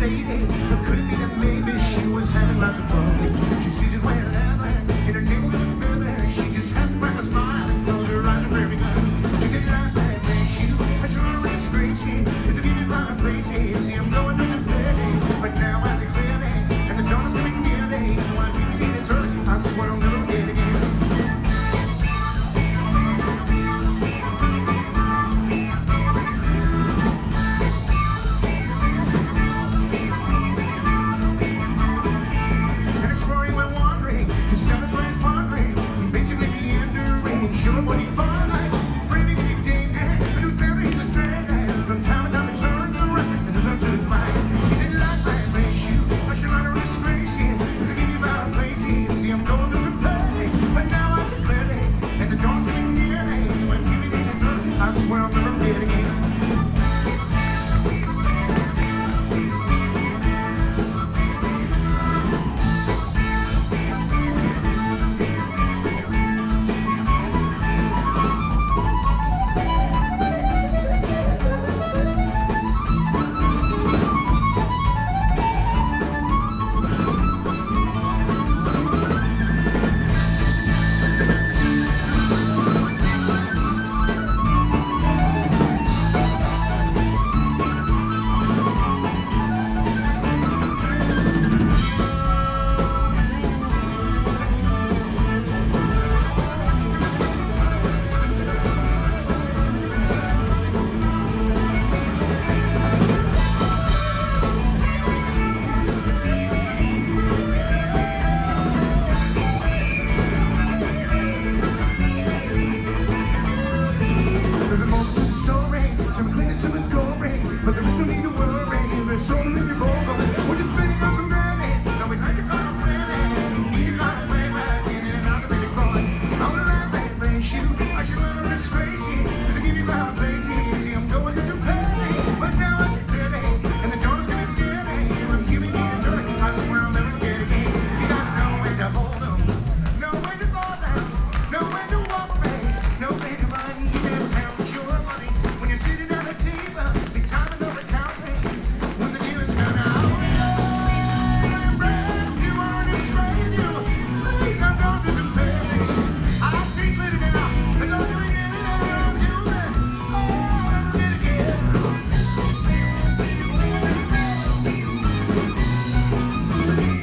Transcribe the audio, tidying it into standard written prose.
lady. But could it be that maybe she was having lots of fun? She sees it when in her neighborhood feeling. She just had to crack a smile and close her eyes and very good. She said, like that makes you, I try to disgrace you. It's a giving my crazy. See, I'm going to the play, but now I see clearly, and the dawn is coming nearly. Why do you need it early? I swear I'll never get again. Sure what he find, bringing in danger, but who found he was dreaded. From time to time he turned around and the sun to his mind. He said, like that makes you, I should not have disgraced you. To give you about a place, see I'm going to play, but now I'm ready, and the dawn's getting near. When you begin to turn, I swear I'll never get again. But there is no need to worry, there's so many people, we're just